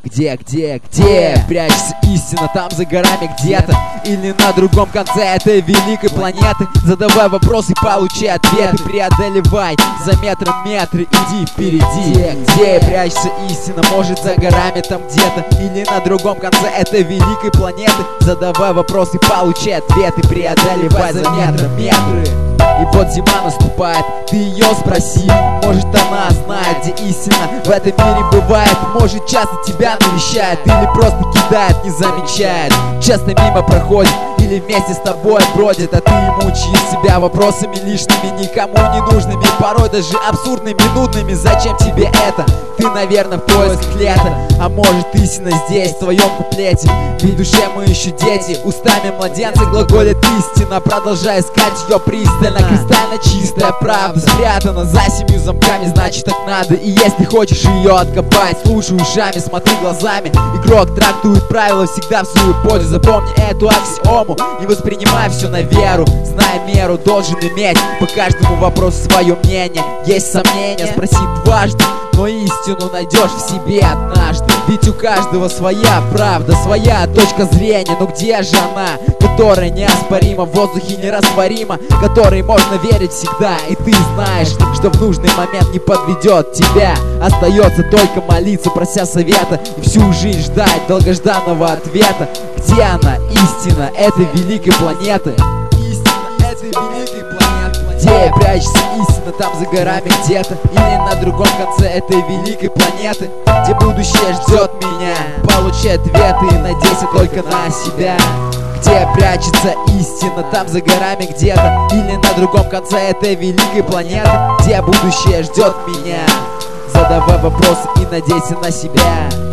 Где прячется истина? Там за горами где-то или на другом конце этой великой планеты? Задавай вопросы, получай ответы, преодолевай за метром метры, иди впереди. Где прячется истина? Может, за горами там где-то или на другом конце этой великой планеты? Задавай вопросы, получай ответы, преодолевай за метром метры. И вот зима наступает, ты ее спроси, может она знает, где истина в этом мире бывает. Может часто тебя навещает или просто кидает, не замечает, часто мимо проходит или вместе с тобой бродит, а ты мучаешь себя вопросами лишними, никому не нужными, порой даже абсурдными, нудными. Зачем тебе это? Ты, наверное, в поисках лета, а может истина здесь, в твоем куплете. Ведь в душе мы еще дети, устами младенца глаголит истина, продолжай искать ее пристально. Кристально чистая правда спрятана за 7 замками, значит так надо. И если хочешь ее откопать, слушай ушами, смотри глазами. Игрок трактует правила всегда в свою пользу. Запомни эту аксиому, не воспринимай все на веру, знай меру, должен иметь по каждому вопросу свое мнение. Есть сомнения, спроси дважды, но истину найдешь в себе однажды. Ведь у каждого своя правда, своя точка зрения. Но где же она, которая неоспорима, в воздухе нерастворима, которой можно верить всегда? И ты знаешь, что в нужный момент не подведет тебя. Остается только молиться, прося совета, и всю жизнь ждать долгожданного ответа. Где она, истина этой великой планеты? Истина этой великой планеты. Где прячется истина? Там за горами где-то или на другом конце этой великой планеты, где будущее ждет меня. Получай ответы и надейся только на себя. Где прячется истина? Там за горами где-то или на другом конце этой великой планеты, где будущее ждет меня. Задавай вопросы и надейся на себя.